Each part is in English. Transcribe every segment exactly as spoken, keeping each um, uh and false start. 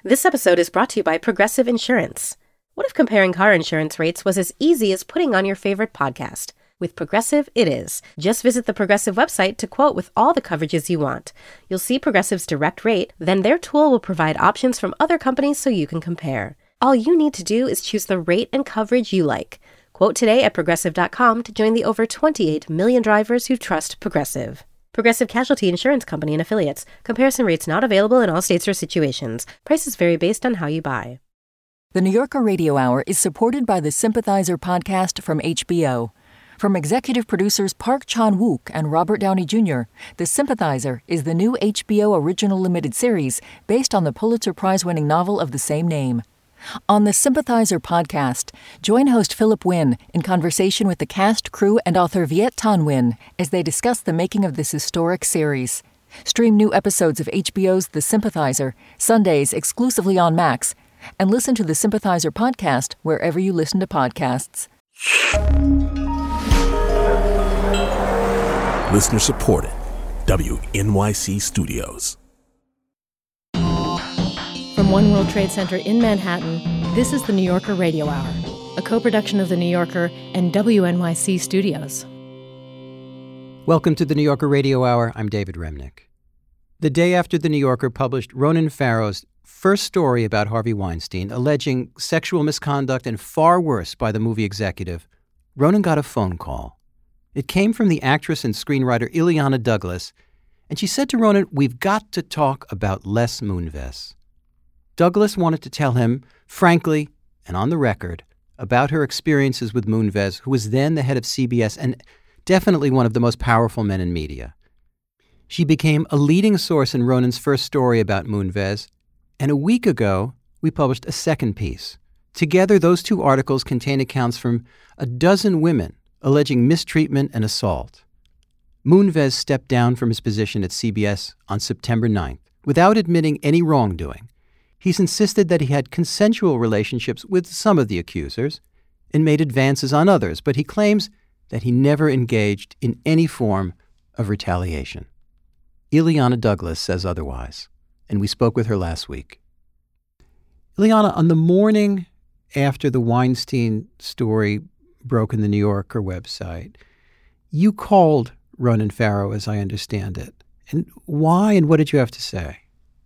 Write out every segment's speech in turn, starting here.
This episode is brought to you by Progressive Insurance. What if comparing car insurance rates was as easy as putting on your favorite podcast? With Progressive, it is. Just visit the Progressive website to quote with all the coverages you want. You'll see Progressive's direct rate, then their tool will provide options from other companies so you can compare. All you need to do is choose the rate and coverage you like. Quote today at Progressive dot com to join the over twenty-eight million drivers who trust Progressive. Progressive Casualty Insurance Company and Affiliates. Comparison rates not available in all states or situations. Prices vary based on how you buy. The New Yorker Radio Hour is supported by the Sympathizer podcast from H B O. From executive producers Park Chan-wook and Robert Downey Junior, The Sympathizer is the new H B O original limited series based on the Pulitzer Prize-winning novel of the same name. On the Sympathizer podcast, join host Philip Wynn in conversation with the cast, crew, and author Viet Thanh Nguyen as they discuss the making of this historic series. Stream new episodes of H B O's The Sympathizer, Sundays exclusively on Max, and listen to the Sympathizer podcast wherever you listen to podcasts. Listener supported. W N Y C Studios. From One World Trade Center in Manhattan, this is the New Yorker Radio Hour, a co-production of The New Yorker and W N Y C Studios. Welcome to the New Yorker Radio Hour. I'm David Remnick. The day after the New Yorker published Ronan Farrow's first story about Harvey Weinstein, alleging sexual misconduct and far worse by the movie executive, Ronan got a phone call. It came from the actress and screenwriter Illeana Douglas, and she said to Ronan, "We've got to talk about Les Moonves." Douglas wanted to tell him, frankly, and on the record, about her experiences with Moonves, who was then the head of C B S and definitely one of the most powerful men in media. She became a leading source in Ronan's first story about Moonves, and a week ago, we published a second piece. Together, those two articles contain accounts from a dozen women alleging mistreatment and assault. Moonves stepped down from his position at C B S on September ninth without admitting any wrongdoing. He's insisted that he had consensual relationships with some of the accusers and made advances on others, but he claims that he never engaged in any form of retaliation. Illeana Douglas says otherwise, and we spoke with her last week. Illeana, on the morning after the Weinstein story broke in the New Yorker website, you called Ronan Farrow, as I understand it. And why and what did you have to say?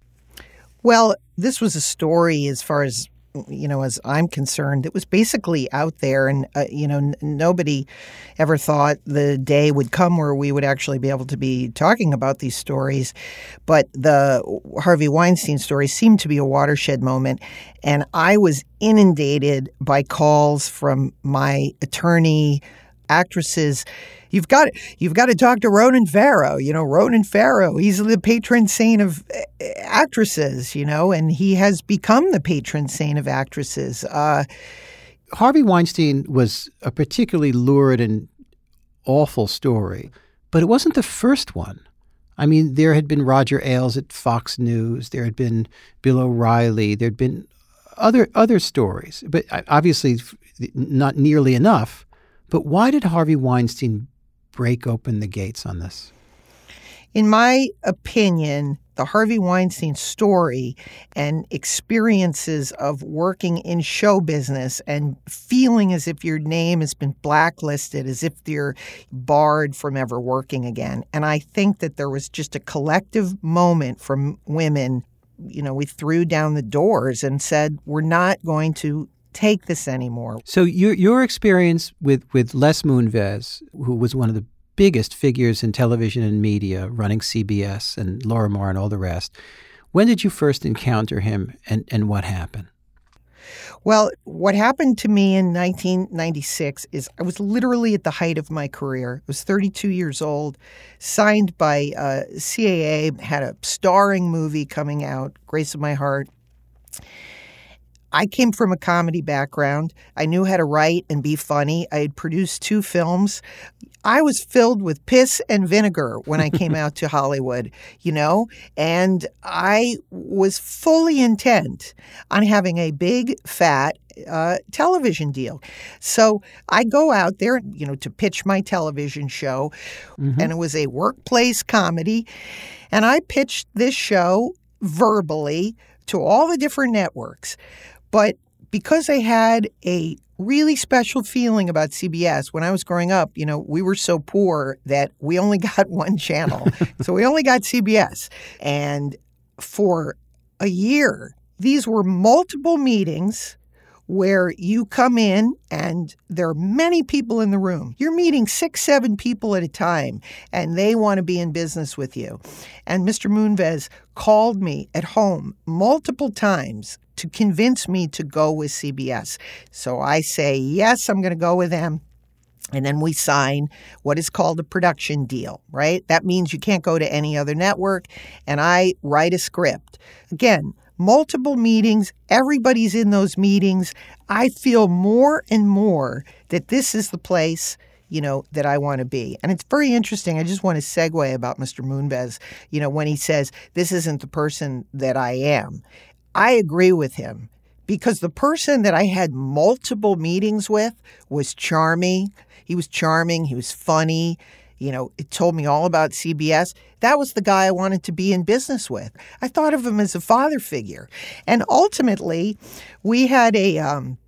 Well, this was a story, as far as, you know, as I'm concerned, it was basically out there. And, uh, you know, n- nobody ever thought the day would come where we would actually be able to be talking about these stories. But the Harvey Weinstein story seemed to be a watershed moment. And I was inundated by calls from my attorney, actresses. You've got you've got to talk to Ronan Farrow. You know, Ronan Farrow, he's the patron saint of actresses, you know, and he has become the patron saint of actresses. Uh, Harvey Weinstein was a particularly lurid and awful story, but it wasn't the first one. I mean, there had been Roger Ailes at Fox News. There had been Bill O'Reilly. There had been other other stories, but obviously not nearly enough. But why did Harvey Weinstein break open the gates on this? In my opinion, the Harvey Weinstein story and experiences of working in show business and feeling as if your name has been blacklisted, as if you're barred from ever working again. And I think that there was just a collective moment from women. You know, we threw down the doors and said, we're not going to take this anymore. So your your experience with, with Les Moonves, who was one of the biggest figures in television and media, running C B S and Laura Moore and all the rest, when did you first encounter him and, and what happened? Well, what happened to me in nineteen ninety-six is I was literally at the height of my career. I was thirty-two years old, signed by uh, C A A, had a starring movie coming out, Grace of My Heart. I came from a comedy background. I knew how to write and be funny. I had produced two films. I was filled with piss and vinegar when I came out to Hollywood, you know, and I was fully intent on having a big, fat uh, television deal. So I go out there, you know, to pitch my television show, mm-hmm. and it was a workplace comedy. And I pitched this show verbally to all the different networks. But because I had a really special feeling about C B S when I was growing up, you know, we were so poor that we only got one channel. So we only got C B S. And for a year, these were multiple meetings where you come in and there are many people in the room. You're meeting six, seven people at a time, and they want to be in business with you. And Mister Moonves called me at home multiple times to convince me to go with C B S. So I say, yes, I'm going to go with them. And then we sign what is called a production deal, right? That means you can't go to any other network. And I write a script. Again, multiple meetings, everybody's in those meetings. I feel more and more that this is the place, you know, that I want to be. And it's very interesting. I just want to segue about Mister Moonves, you know, when he says, this isn't the person that I am. I agree with him because the person that I had multiple meetings with was charming. He was charming. He was funny. You know, it told me all about C B S. That was the guy I wanted to be in business with. I thought of him as a father figure. And ultimately, we had a um,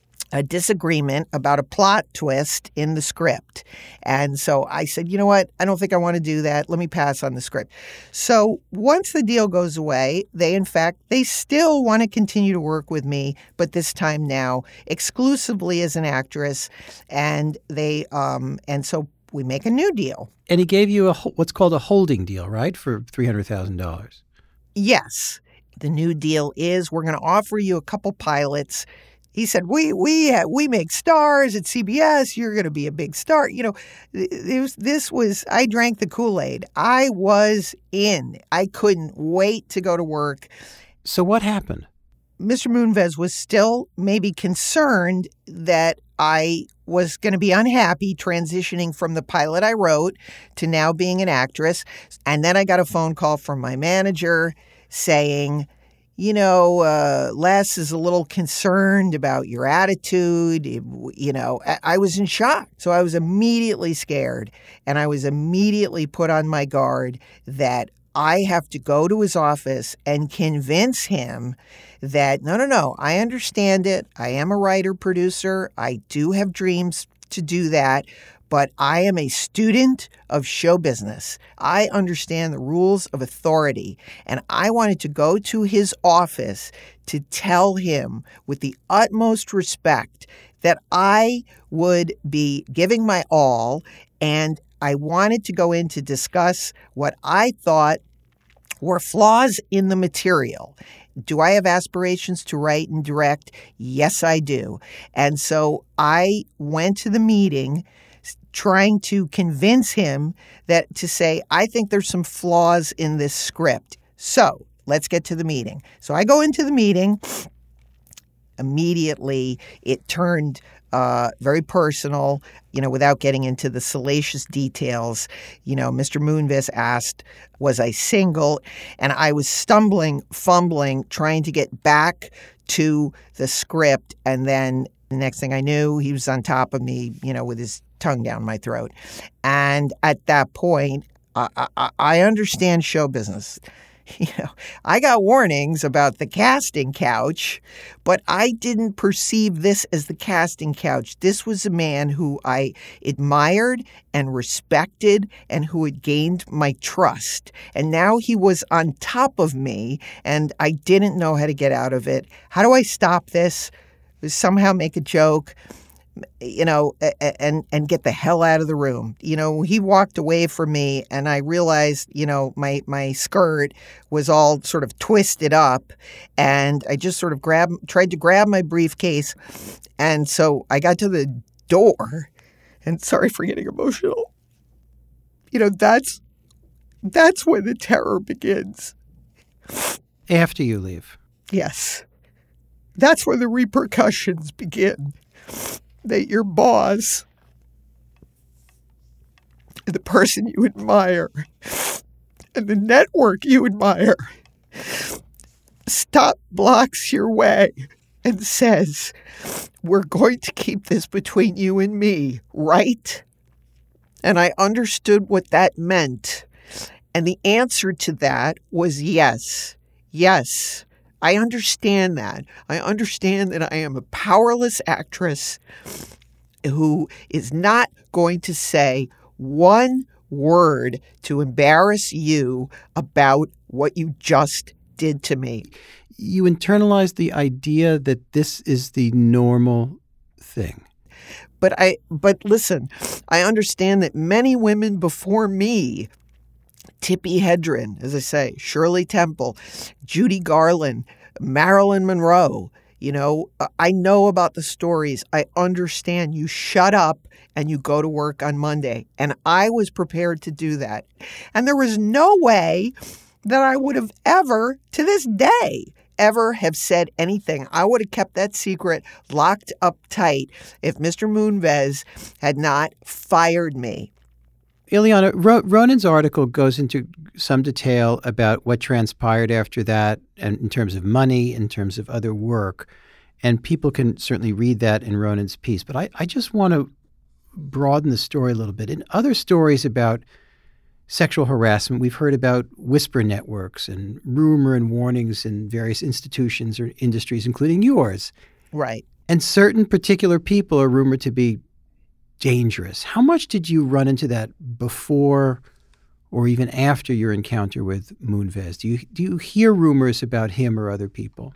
a disagreement about a plot twist in the script. And so I said, you know what? I don't think I want to do that. Let me pass on the script. So once the deal goes away, they, in fact, they still want to continue to work with me, but this time now exclusively as an actress. And they, um, and so we make a new deal. And he gave you a what's called a holding deal, right, for three hundred thousand dollars. Yes. The new deal is we're going to offer you a couple pilots. He said, we we we make stars at C B S. You're going to be a big star. You know, it was, this was, I drank the Kool-Aid. I was in. I couldn't wait to go to work. So what happened? Mister Moonves was still maybe concerned that I was going to be unhappy transitioning from the pilot I wrote to now being an actress. And then I got a phone call from my manager saying, you know, uh, Les is a little concerned about your attitude. You know, I, I was in shock. So I was immediately scared. And I was immediately put on my guard that I have to go to his office and convince him that, no, no, no, I understand it. I am a writer, producer. I do have dreams to do that. But I am a student of show business. I understand the rules of authority. And I wanted to go to his office to tell him with the utmost respect that I would be giving my all. And I wanted to go in to discuss what I thought were flaws in the material. Do I have aspirations to write and direct? Yes, I do. And so I went to the meeting trying to convince him that to say, I think there's some flaws in this script. So let's get to the meeting. So I go into the meeting. Immediately, it turned uh, very personal, you know, without getting into the salacious details. You know, Mister Moonves asked, was I single? And I was stumbling, fumbling, trying to get back to the script. And then the next thing I knew, he was on top of me, you know, with his tongue down my throat. And at that point, I, I, I understand show business. You know, I got warnings about the casting couch, but I didn't perceive this as the casting couch. This was a man who I admired and respected and who had gained my trust. And now he was on top of me, and I didn't know how to get out of it. How do I stop this? Somehow make a joke, you know, and and get the hell out of the room. You know, he walked away from me and I realized, you know, my, my skirt was all sort of twisted up and I just sort of grabbed, tried to grab my briefcase. And so I got to the door and sorry for getting emotional. You know, that's, that's where the terror begins. After you leave. Yes. That's where the repercussions begin. That your boss, the person you admire, and the network you admire, stop blocks your way and says, we're going to keep this between you and me, right? And I understood what that meant. And the answer to that was yes. Yes, I understand that. I understand that I am a powerless actress who is not going to say one word to embarrass you about what you just did to me. You internalize the idea that this is the normal thing. But I but listen, I understand that many women before me, Tippi Hedren, as I say, Shirley Temple, Judy Garland, Marilyn Monroe, you know, I know about the stories. I understand. You shut up and you go to work on Monday. And I was prepared to do that. And there was no way that I would have ever, to this day, ever have said anything. I would have kept that secret locked up tight if Mister Moonves had not fired me. Ileana, Ro- Ronan's article goes into some detail about what transpired after that, and in terms of money, in terms of other work. And people can certainly read that in Ronan's piece. But I, I just want to broaden the story a little bit. In other stories about sexual harassment, we've heard about whisper networks and rumor and warnings in various institutions or industries, including yours. Right. And certain particular people are rumored to be dangerous. How much did you run into that before or even after your encounter with Moonves? Do you do you hear rumors about him or other people?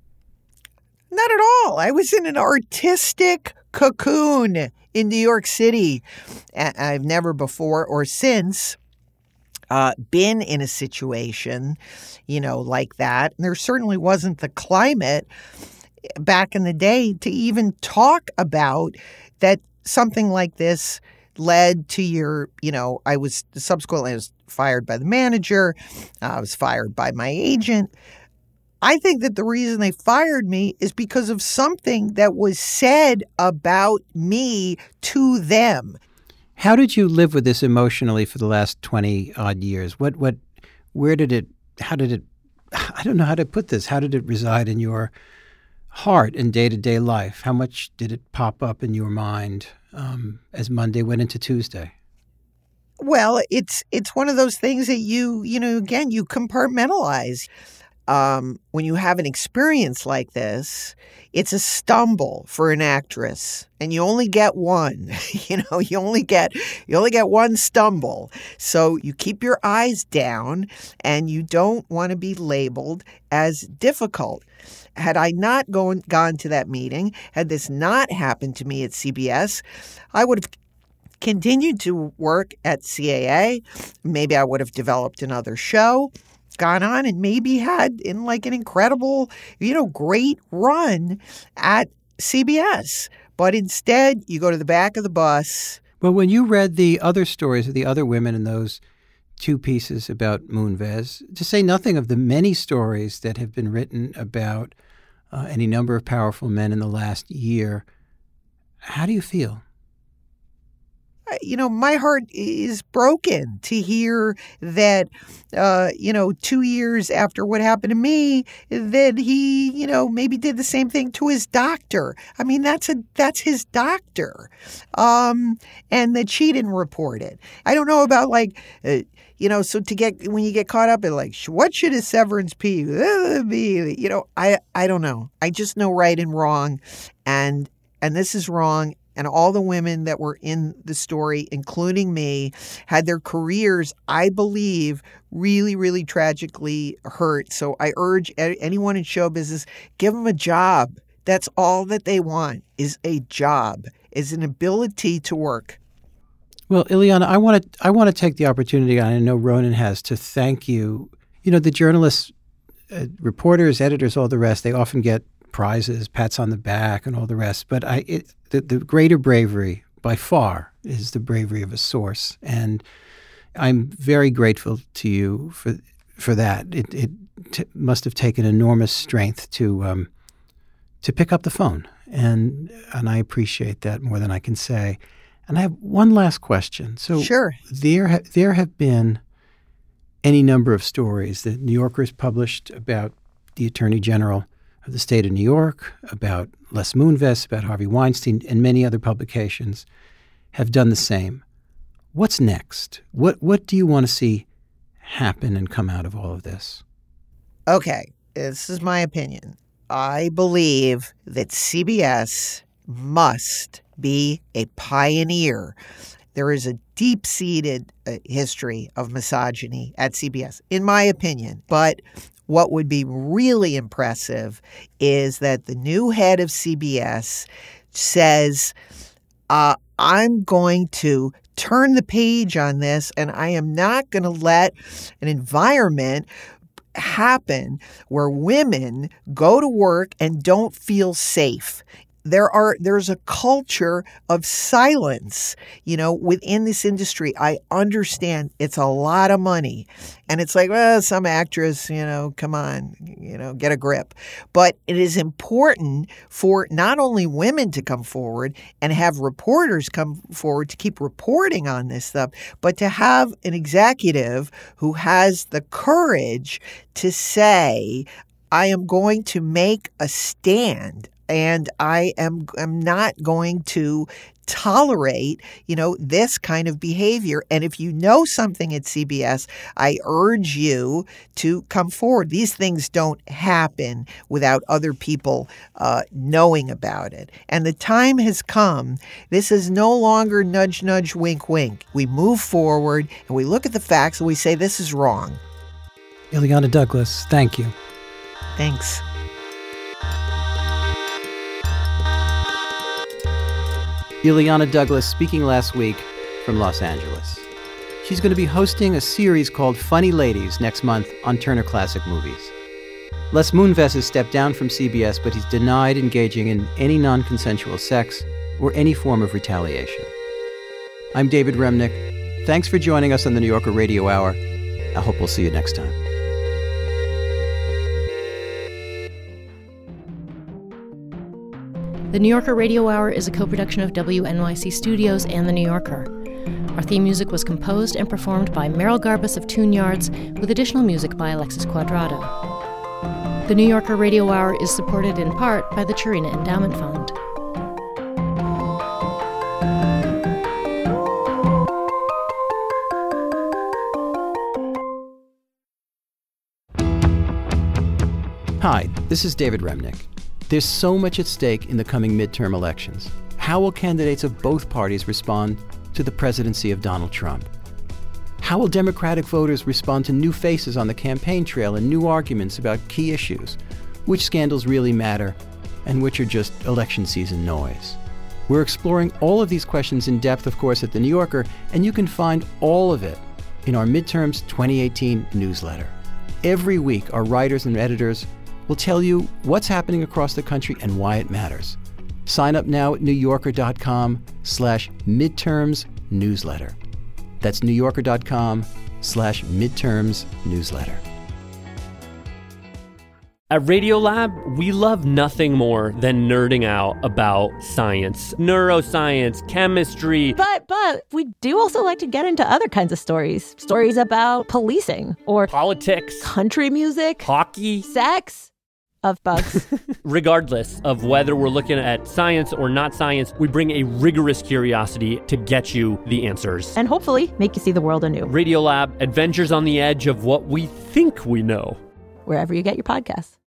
Not at all. I was in an artistic cocoon in New York City. I've never before or since uh, been in a situation, you know, like that. And there certainly wasn't the climate back in the day to even talk about that. Something like this led to your, you know, I was subsequently I was fired by the manager. I was fired by my agent. I think that the reason they fired me is because of something that was said about me to them. How did you live with this emotionally for the last twenty odd years? What, what, where did it, how did it, I don't know how to put this. How did it reside in your heart in day-to-day life? How much did it pop up in your mind um, as Monday went into Tuesday? Well, it's it's one of those things that you, you know, again, you compartmentalize. Um, when you have an experience like this, it's a stumble for an actress, and you only get one. you know, you only get you only get one stumble. So you keep your eyes down, and you don't want to be labeled as difficult. Had I not gone, gone to that meeting, had this not happened to me at C B S, I would have continued to work at C A A. Maybe I would have developed another show, gone on and maybe had in like an incredible, you know, great run at C B S. But instead, you go to the back of the bus. Well, when you read the other stories of the other women in those two pieces about Moonves, to say nothing of the many stories that have been written about uh, any number of powerful men in the last year, how do you feel? You know, my heart is broken to hear that, uh, you know, two years after what happened to me, that he, you know, maybe did the same thing to his doctor. I mean, that's a that's his doctor, um, and that she didn't report it. I don't know about like, uh, you know, so to get when you get caught up in like, what should a severance be? be? You know, I I don't know. I just know right and wrong, and and this is wrong. And all the women that were in the story, including me, had their careers, I believe, really, really tragically hurt. So I urge anyone in show business, give them a job. That's all that they want is a job, is an ability to work. Well, Ileana, I want to I want to take the opportunity, and I know Ronan has, to thank you. You know, the journalists, uh, reporters, editors, all the rest, they often get prizes, pats on the back, and all the rest. But I, it, the, the greater bravery, by far, is the bravery of a source, and I'm very grateful to you for for that. It, it t- must have taken enormous strength to um, to pick up the phone, and and I appreciate that more than I can say. And I have one last question. So sure, there ha- there have been any number of stories that New Yorker's published about the Attorney General of the state of New York, about Les Moonves, about Harvey Weinstein, and many other publications have done the same. What's next? What what do you want to see happen and come out of all of this? Okay. this is my opinion. I believe that C B S must be a pioneer. There is a deep-seated uh, history of misogyny at C B S, in my opinion. But what would be really impressive is that the new head of C B S says, uh, I'm going to turn the page on this, and I am not going to let an environment happen where women go to work and don't feel safe. There are there's a culture of silence, you know, within this industry. I understand it's a lot of money. And it's like, well, some actress, you know, come on, you know, get a grip. But it is important for not only women to come forward and have reporters come forward to keep reporting on this stuff, but to have an executive who has the courage to say, I am going to make a stand. And I am am not going to tolerate, you know, this kind of behavior. And if you know something at C B S, I urge you to come forward. These things don't happen without other people uh, knowing about it. And the time has come. This is no longer nudge, nudge, wink, wink. We move forward and we look at the facts and we say this is wrong. Ileana Douglas, thank you. Thanks. Ileana Douglas speaking last week from Los Angeles. She's going to be hosting a series called Funny Ladies next month on Turner Classic Movies. Les Moonves has stepped down from C B S, but he's denied engaging in any non-consensual sex or any form of retaliation. I'm David Remnick. Thanks for joining us on the New Yorker Radio Hour. I hope we'll see you next time. The New Yorker Radio Hour is a co-production of W N Y C Studios and The New Yorker. Our theme music was composed and performed by Meryl Garbus of Tune Yards, with additional music by Alexis Quadrado. The New Yorker Radio Hour is supported in part by the Chirina Endowment Fund. Hi, this is David Remnick. There's so much at stake in the coming midterm elections. How will candidates of both parties respond to the presidency of Donald Trump? How will Democratic voters respond to new faces on the campaign trail and new arguments about key issues? Which scandals really matter and which are just election season noise? We're exploring all of these questions in depth, of course, at The New Yorker, and you can find all of it in our Midterms twenty eighteen newsletter. Every week, our writers and editors will tell you what's happening across the country and why it matters. Sign up now at newyorker.com slash midterms newsletter. That's newyorker.com slash midterms newsletter. At Radiolab, we love nothing more than nerding out about science, neuroscience, chemistry. But, but we do also like to get into other kinds of stories. Stories about policing or politics, country music, hockey, sex. Of bugs. Regardless of whether we're looking at science or not science, we bring a rigorous curiosity to get you the answers. And hopefully make you see the world anew. Radiolab, adventures on the edge of what we think we know. Wherever you get your podcasts.